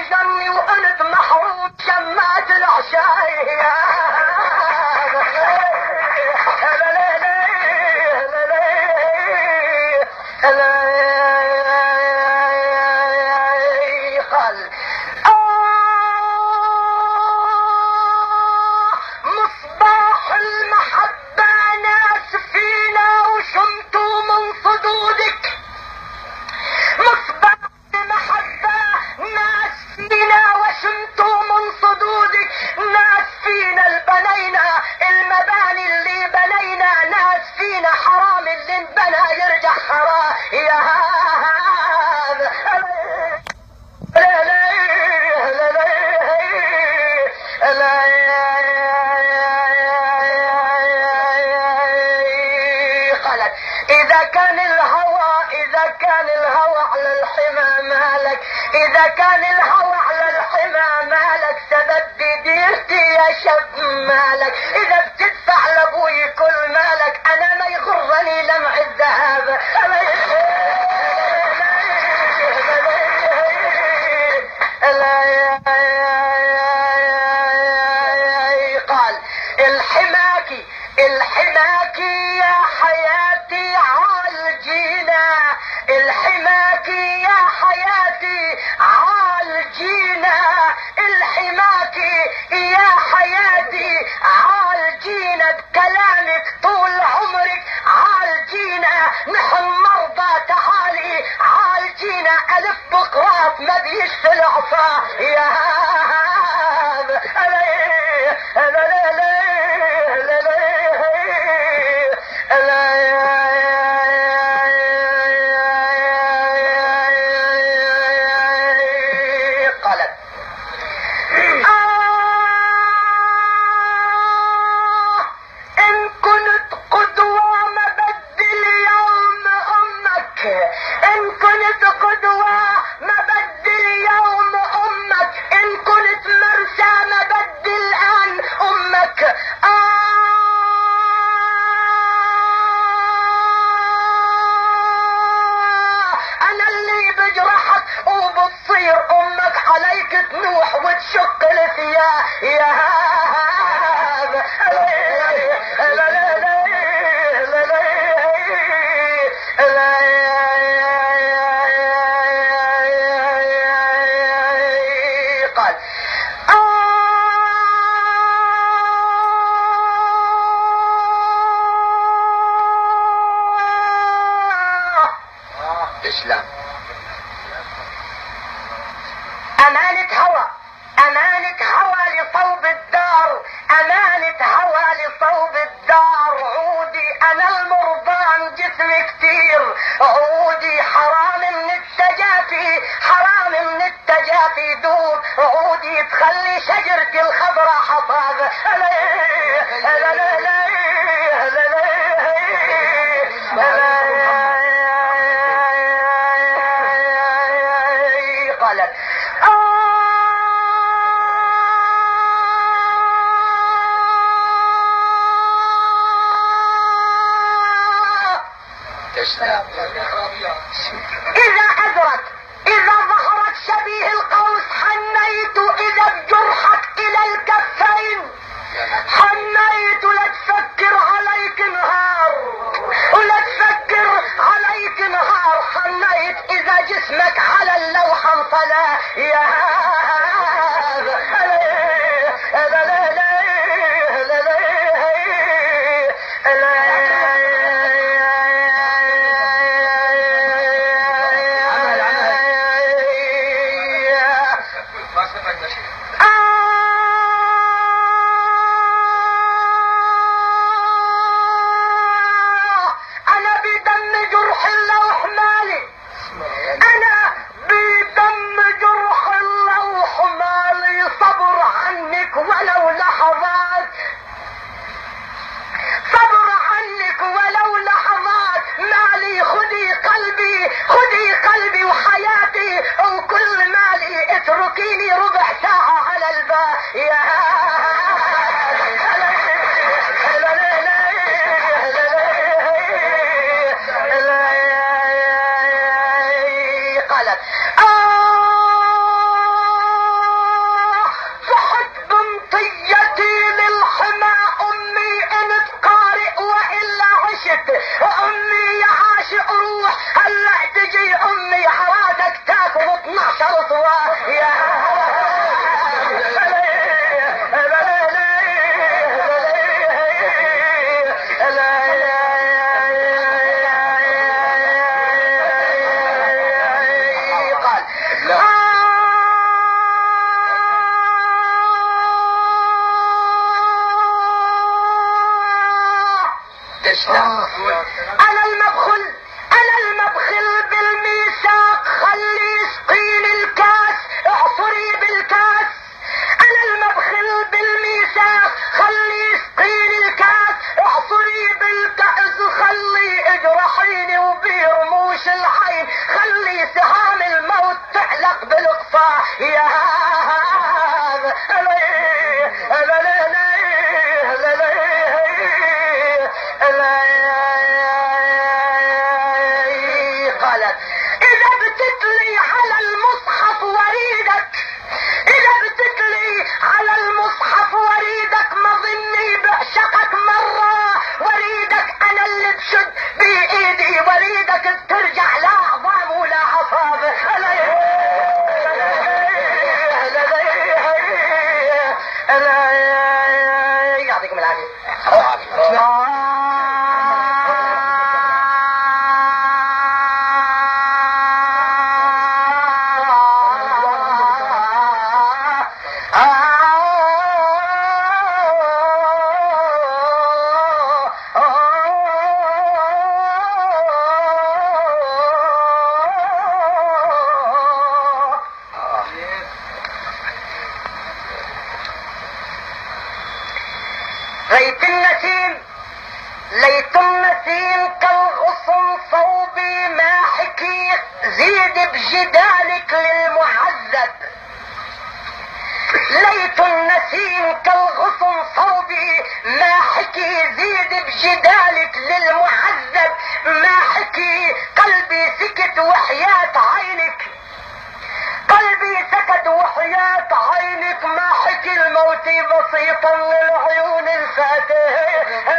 جني وانت محروم شمات العشاية. مصباح المحبة ناس فينا وشمتوا من صدودك. مصباح المحبة ناس فينا وشمتوا من صدودك. ناس فينا البنينا المباني اللي بنينا. ناس فينا حرام اللي انبنى يرجع حرام. يا هذا إذا كان الهوى على الحمى مالك. إذا كان الهوى على الحمى مالك سبب بديرتي يا شب مالك. إذا بتدفع لأبوي كل مالك أنا ما يغرني لمع الذهب. قال الحماكي يا حياتي عالجينا. الحماكي يا حياتي عالجينا. الحماكي يا حياتي عالجينا. بكلامك طول عمرك عالجينا. نحن مرضى تعالي عالجينا. ألف بقراط ما بيشفي العصا. يا تنوح وتشق الثياب. يا قال اسلام. أمانة هوى لصوب الدار. أمانة هوى لصوب الدار. عودي أنا المرضان جسمي كتير. عودي حرام من التجافي. حرام من التجافي دوب. عودي تخلي شجرتي الخضراء حصاد. قالت إذا ظهرت شبيه القوس حنيت. إذا بجرحك إلى الكفين حنيت. لا تفكر عليك نهار ولا تفكر عليك نهار. حنيت إذا جسمك على اللوحة انطلع. يا ولو لحظات صبر عنك ولو لحظات. مالي خذي قلبي وحياتي وكل مالي. اتركيني ربع ساعة على الباب. يا قالت هلا تجي امي حراتك تاكل 12 صوا يا انا المبخل بالميثاق خلي يسقيني الكاس اعصري بالكاس انا المبخل بالميثاق خلي يسقيني الكاس اعصري بالكاس خلي اجرحيني وبرموش العين خلي سهام الموت تعلق بالقفا يا قالت اذا بتتلي على المصحف وريدك اذا بتتلي على المصحف وريدك ما ظني بعشقك مرة وريدك انا اللي بشد بايدي وريدك بترجع لا عظام ولا عصاب يعطيكم العافية ليت النسيم كالغصن صوبي ما حكي زيد بجدالك للمعذب ليت النسيم كالغصن صوبي ما حكي زيد بجدالك للمعذب ما حكي قلبي سكت وحياة عينك قلبي سكت وحياة عينك ما حكي الموت بسيطا للعيون الفاتحة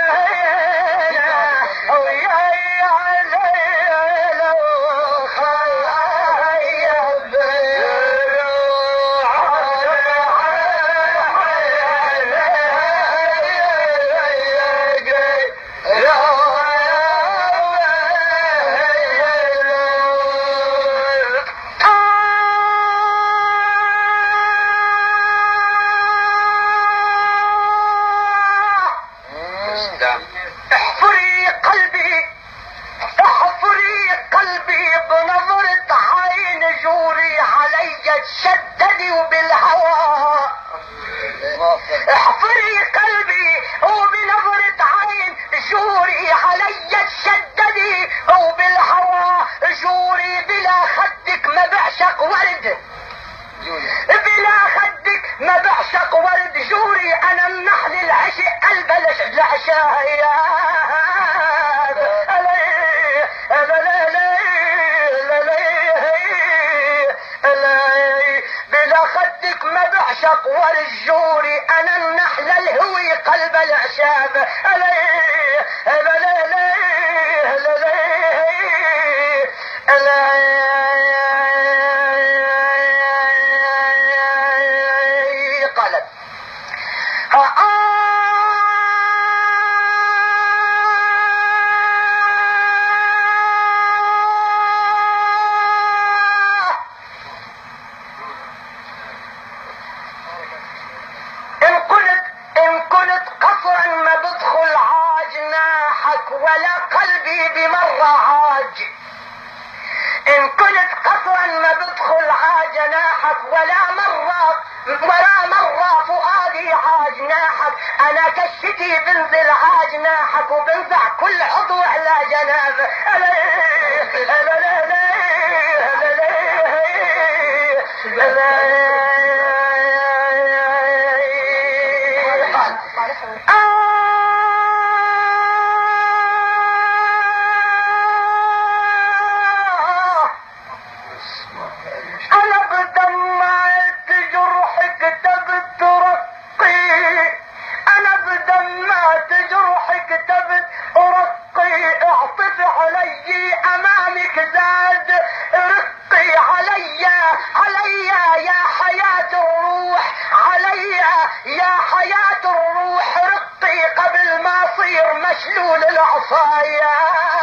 احفري قلبي بنظرة عين جوري علي تشددي وبالهوى احفري قلبي وبنظرة عين جوري علي تشددي وبالهوى جوري بلا خدك ما بعشق ورد بلا خدك ما بعشق ورد جوري انا النحل العشق قلب العشايا بلا خدك ما بعشق والجوري انا النحل الهوي قلب العشاب قالت إن كنت قصرا ما بدخل عاج ناحك ولا قلبي بمرة عاج إن كنت قصرا ما بدخل عاج ناحك ولا مرة فؤادي عاج ناحك أنا كالشتي بنزل عاج ناحك وبنزع كل عضو على جناب أنا بدمعت جرحك تبت رقي أنا بدمعت جرحك تبت رقي اعطف علي أمامك يا حياة الروح رقي قبل ما صير مشلول العصايا.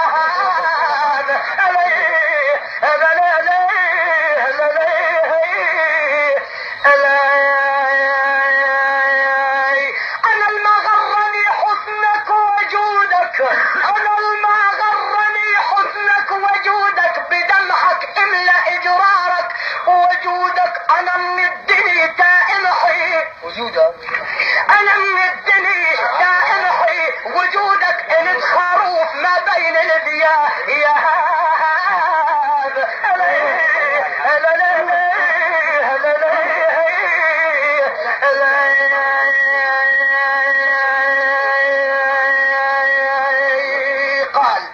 انا الما غرني حسنك ووجودك، انا الما غرني حسنك وجودك، بدمعك املأ اجرارك ووجودك. انا من الدنيا تامحي وجودك، انا من الدنيا تامحي وجودك. انت خروف ما بين الذياء يا قال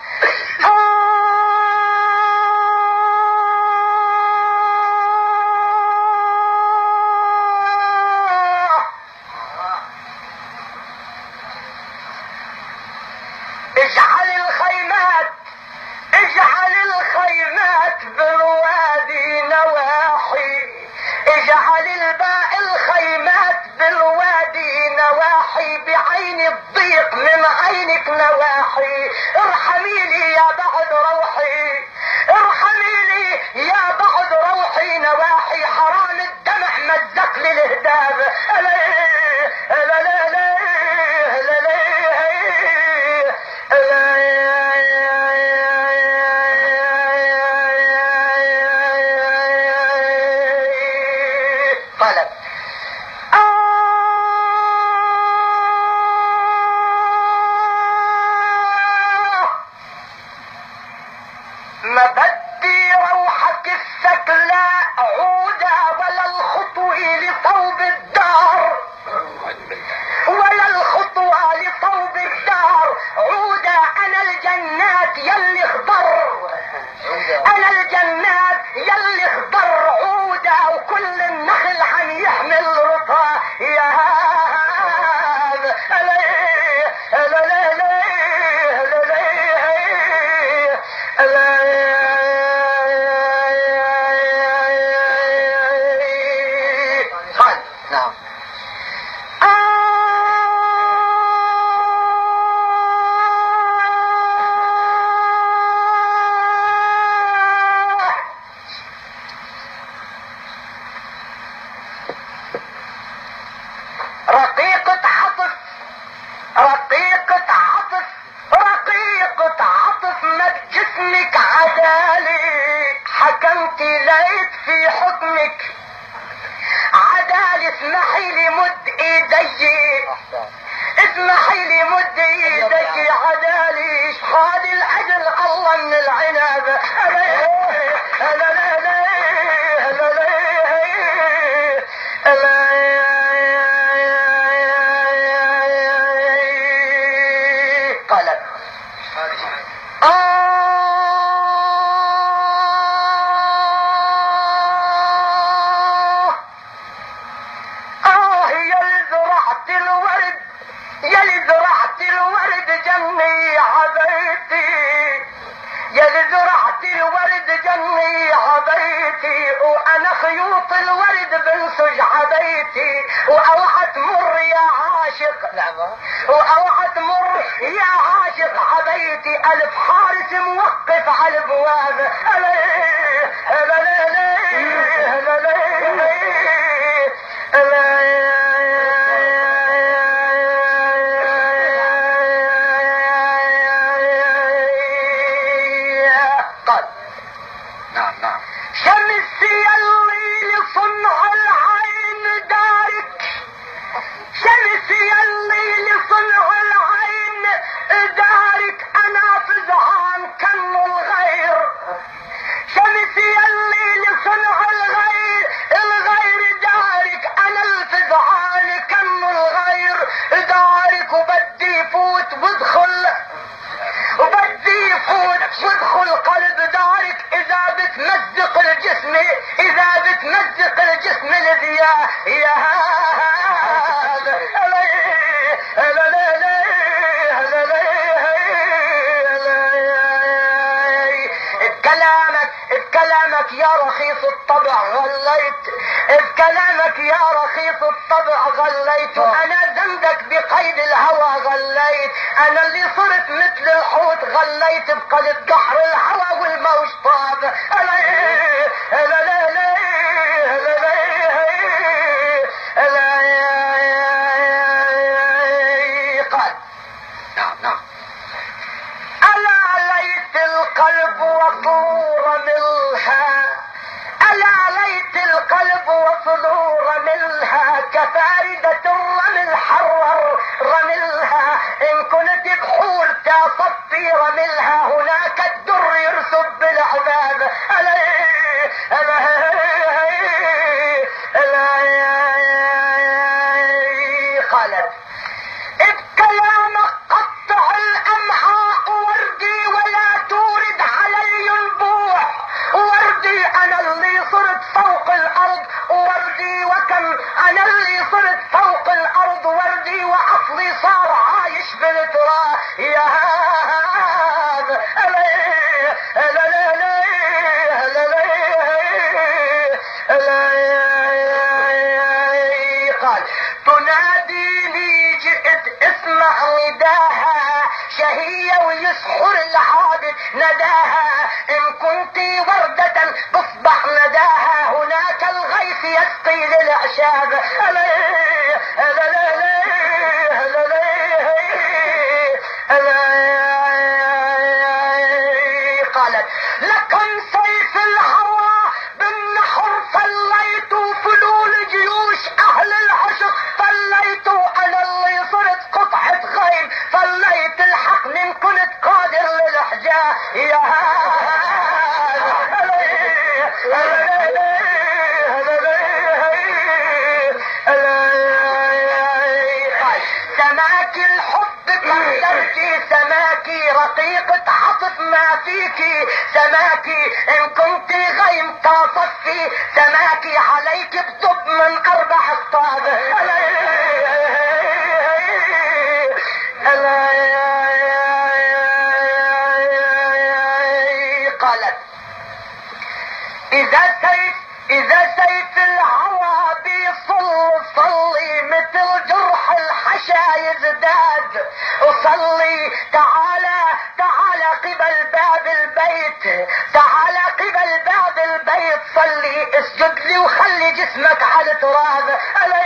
اجعل الخيمات، اجعل الخيمات بالوادي نواحي، اجعل الخيمات بالوادي نواحي، بعين الضيق من عينك نواحي. ارحميني يا بعد روحي، ارحميني يا بعد روحي نواحي. حرام الدمع مزق للهداب. قالت ما بدي روحك السكلاء عودا، ولا الخطو لصوب الدار، ولا الخطوة لصوب الدار عودا. انا الجنات يلي خضر، انا الجنات يلي خضر عودا، وكل النخل عم يحمل رطا يا نعم. رقيقة عطف، رقيقة عطف، رقيقة عطف، مد جسمك عدالي، حكمت لقيت في حكمك عدالي. اسمحي لي مد ايدي، اسمحي لي مد ايدك عدالي. اشحال الاجل الله من العنب. قالت يلي زرعت الورد، يلي زرعت الورد جني عبيتي، يلي زرعت الورد جني عبيتي، وانا خيوط الورد بنسج عبيتي. واوعى تمر يا عاشق، نعم، واوعى تمر يا عاشق عبيتي. الف حارس موقف على الابواب. قال نعم نعم. شمس يلي لصنع العين دارك، شمس يلي لصنع العين دارك. انا فزعان كم الغير، شمس يلي لصنع الغير، الغير دارك. انا الفزعان كم الغير دارك. وبدي فوت وادخل، وبدي فوت وادخل قلب دارك. اذا بتمزق الجسم، اذا بتمزق الجسم الذياء يا بكلامك، بكلامك يا رخيص الطبع غليت، بكلامك ذنبك يا رخيص الطبع غليت، انا ذنبك بقيد الهوى غليت، انا اللي صرت مثل الحوت غليت بقلب بحر الهوى والموج طاب. قال نعم ألا ليت القلب وصور منها، ألا ليت القلب وصدور منها كفاردة الرمل حرر رملها، إن كنت بحور تصفي رملها هناك الدر يرسب بالعباب. قالت بكلامك قطع الأمعاء وردي ولا تورد علي ينبوع، وردي أنا اللي صرت فوق الأرض، وردي وكم أنا اللي صرت فوق الأرض، وردي وأصلي صار عايش بالتراب. يا هذا قال تناديني جئت اسمع نداها، شهية ويسحر العابد نداها، إن كنت وردة تصبح نداها، هناك الغيث يسقي للأعشاب. قالت لكم سيف الهوى بالنحر فليت، فلول جيوش أهل العشق فليت، أنا اللي صرت قطعة غيم فليت الحق من كنت قادر للحجاب. يا سماكي الحب قدرتي، سماكي رقيقة عطف ما فيكي، سماكي ان كنت غيم تصفي، سماكي عليك بضب من 4 خطاب. قالت إذا سيف الهوى بيصل صلي مثل جرح الحشا يزداد، وصلي تعالى قبل باب البيت، تعالى قبل باب البيت صلي اسجد لي وخلي جسمك على التراب.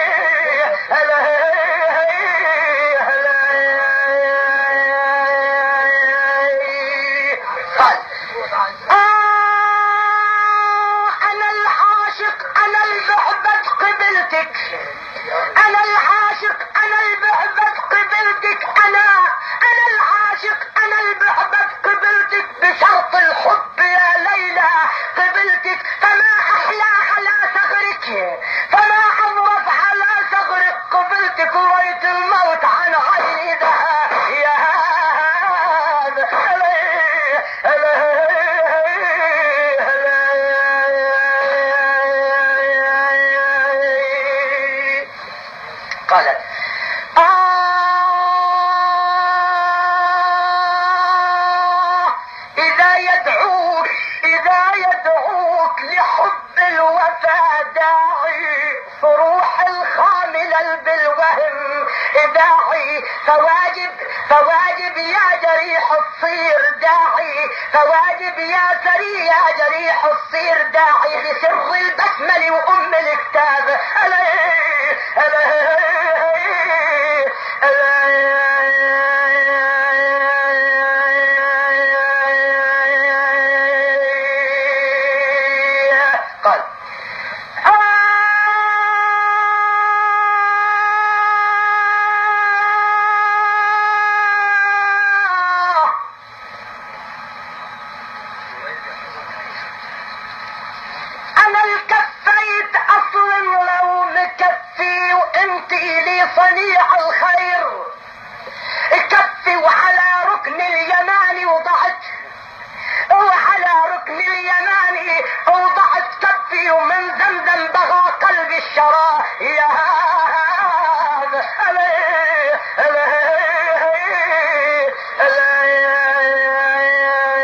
قال أنا العاشق أنا البعبد قبلتك، أنا العاشق أنا البعبد قبلتك، أنا العاشق أنا البعبد قبلتك، بشرط الحب يا ليلى قبلتك، فما أحلى على ثغرك، فما أظرف على ثغرك، قبلتك وريت الموت عن عيني دها. يا قالت إذا يدعوك لحب الوفا داعي، فروح الخامل بالوهم داعي، فواجب يا جريح الصير داعي، فواجب يا سري يا جريح الصير داعي، بسر البسمل وأم الكتاب. قال أنا الكفيت أصلا لو مكفي، وانت لي صنيع الخير كفي، وعلى ركن اليماني وضعت، وعلى ركن اليماني وضعت كفي، ومن زمزم بغى قلبي الشرى. يا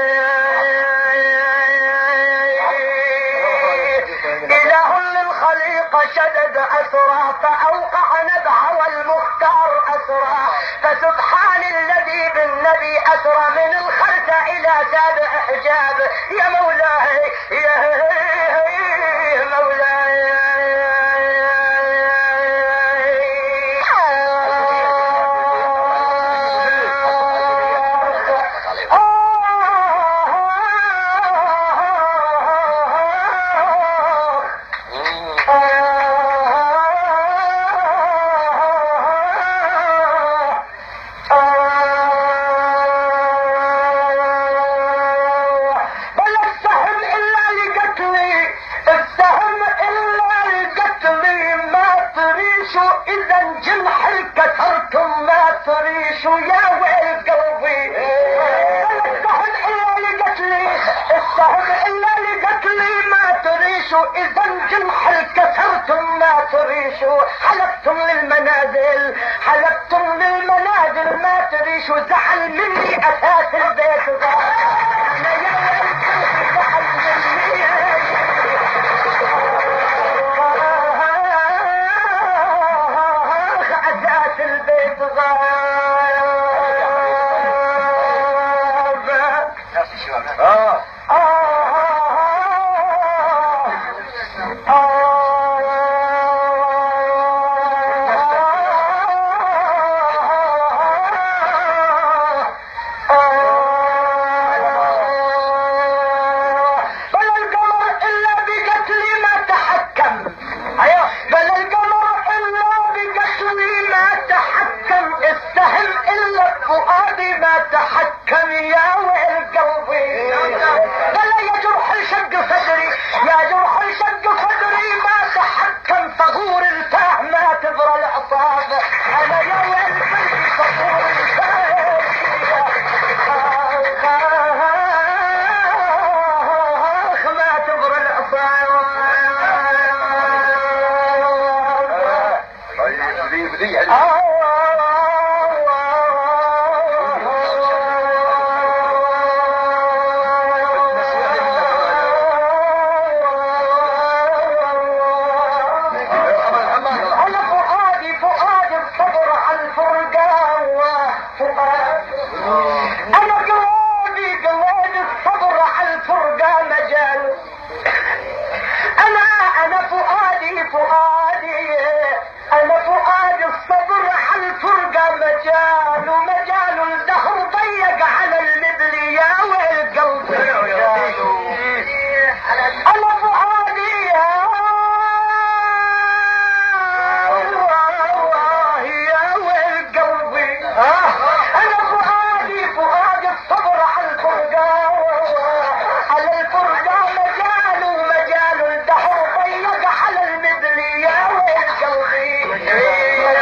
إله للخليل الطريق شدد أسرى فأوقع نبع والمختار أسرى فسبحان الذي بالنبي أسرى من الخردة إلى سابع حجاب يا مولاي يا مولاي شو يا ويل قلبي السهم اللي قتلي السهم اللي قتلي ما تريشوا اذا الجمح كسرتم ما تريشوا حلبتم للمنازل حلبتم للمنازل ما تريشوا زعل مني اساس البيت انا يا ويل قلبي زعل مني اساس البيت تحكم يا ويل قلبي بلا يا جرح شق صدري يا جرح شق صدري ما تحكم ثغور الفاه ما تبرى العصاب انا يا ويل قلبي ثغور الفاه ما تبرى العصاب مجال الدهر ضيق على المثل يا ويل قلبي انا فؤادي يا ويل قلبي انا فؤادي الصبر على الفرقة على الفرقة مجال الدهر ضيق على المثل يا ويل قلبي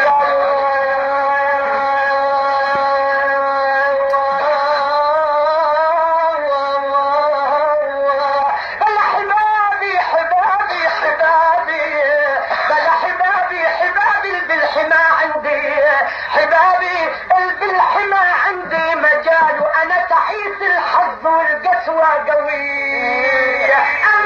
حبابي بالحما عندي مجال وانا تعيس الحظ والقسوة قوية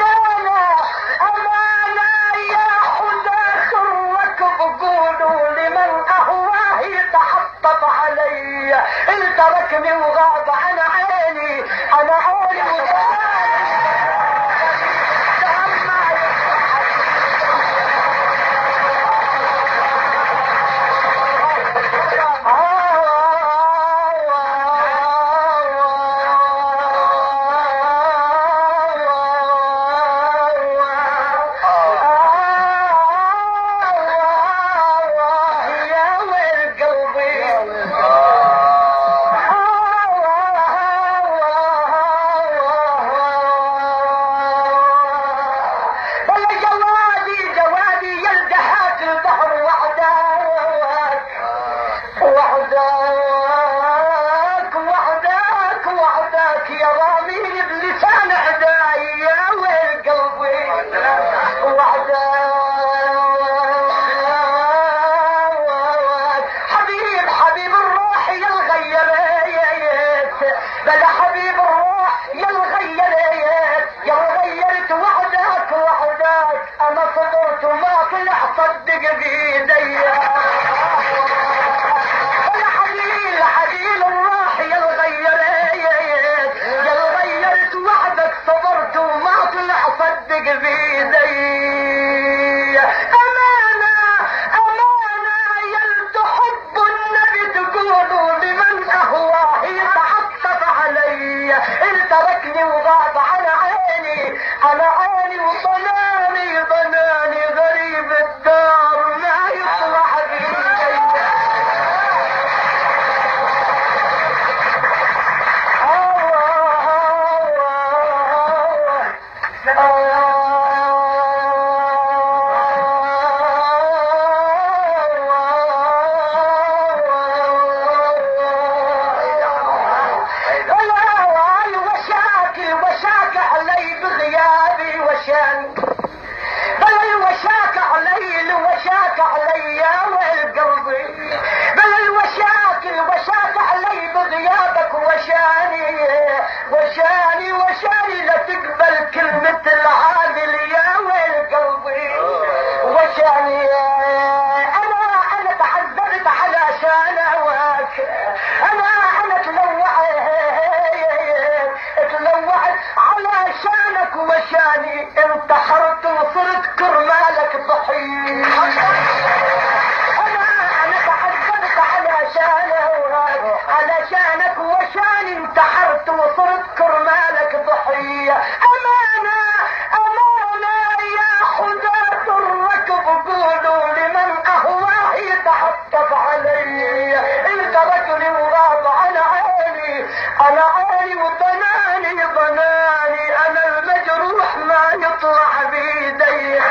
امانة يا حدا خرك بقولوا لمن اهواه يتحطط علي انت ركني وغاب انا عيني اصدق بايدي. الحديل الراح يا الغيرت يا الغيرت وحدك صبرت وما طلع صدق بايدي. امانه يا تحب النبي تقولوا لمن اهواه يتعطف علي. انت تركني وغاب عن عيني وضناني غريب الدار ما يصلح بيدي. وشاك علي بغيابي وشاك علي يا ويل قلبي. بل وشاك علي بغيابك وشاني لا تقبل كلمة العادل يا ويل قلبي. وشاني انا تعذبت علشان هواك. انا تلوعت علشانك وشاني انتحرت وصرت كرمالك ضحية. انا تعذبت علشان هواك علشانك وشاني انتحرت وصرت كرمالك ضحية. امانة يا حداة الركب قولوا لمن اهواه يتعطف علي. انت رجلي وراض على عيني وضناني انا المجروح ما يطلع بيدي.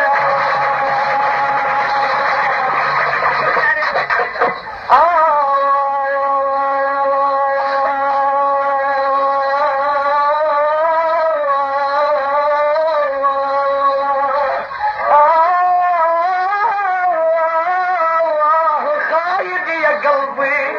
خايف يا قلبي.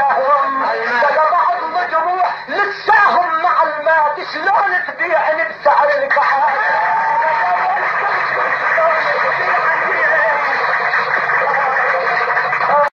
شلون تبيع نفسه